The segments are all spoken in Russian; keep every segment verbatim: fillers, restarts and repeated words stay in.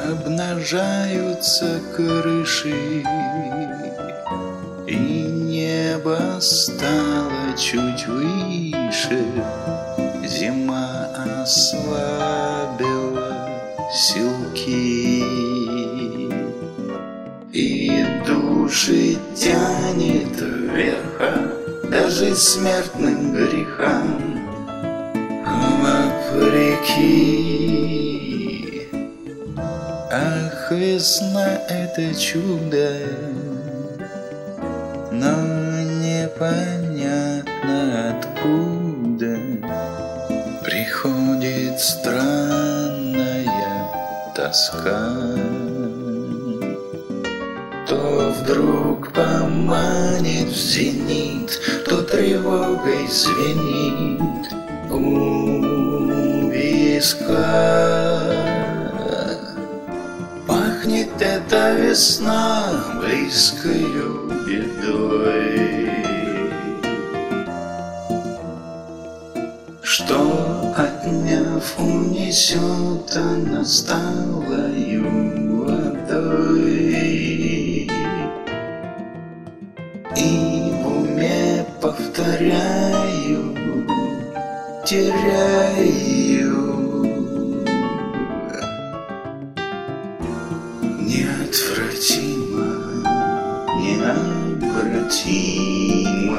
обнажаются крыши, и небо стало чуть выше. Зима ослабила силки, и души тянет вверх, даже смертным грехам вопреки. Ах, весна — это чудо, но непонятно откуда приходит странная тоска. То вдруг поманит в зенит, то тревогой звенит у виска. Пахнет эта весна близкою бедой, что, отняв, унесет она сталою водой. И в уме повторяю, теряю неотвратимо, необратимо,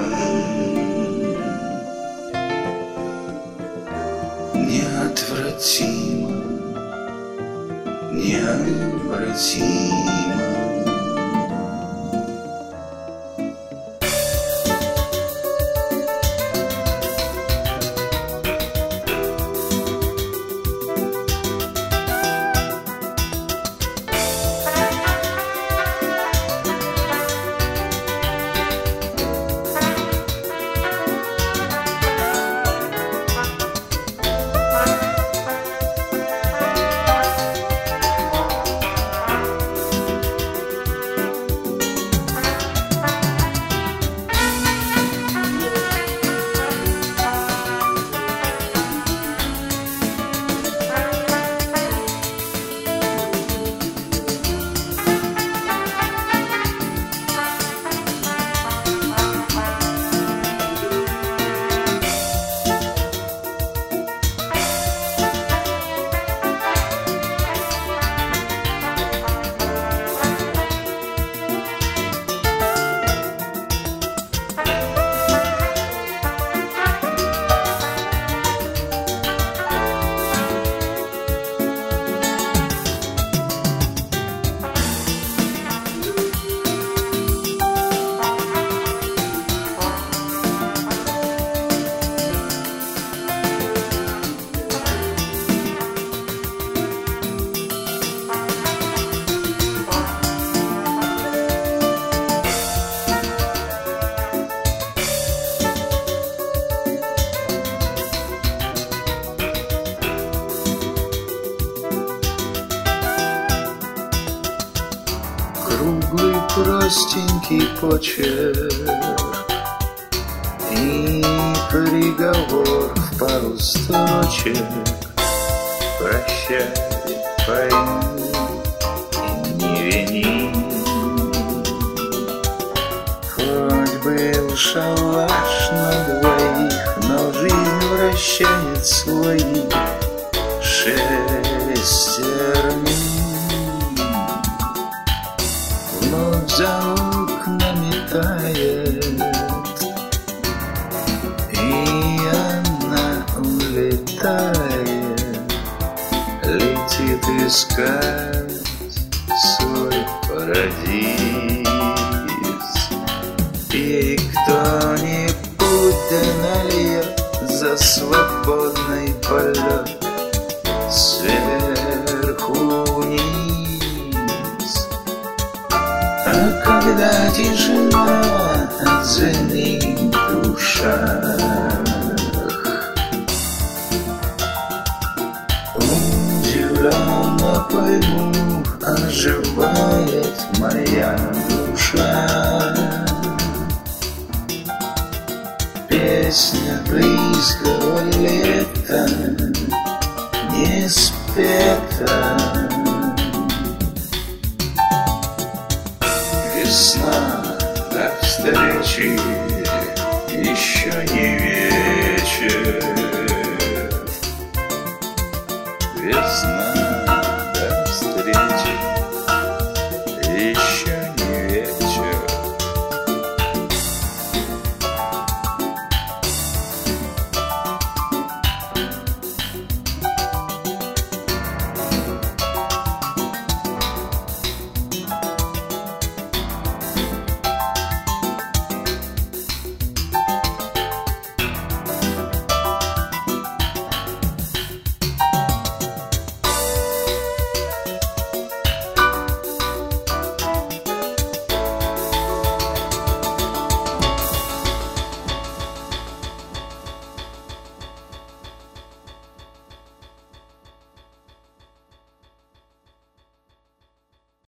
неотвратимо, необратимо. Круглый простенький почерк и приговор в пару строчек. Прощай, пойми и не вини. Хоть был шалаш на двоих, но жизнь вращает свои шестерни. Вновь за окнами тает, и она улетает, летит искать свой парадиз. И кто-нибудь да нальет за свободный полет сверху вниз. А когда тишина оценит в душах, удивленно пойму, оживает моя душа. Песня близкого лета не спета, весна, до встречи еще не вечер.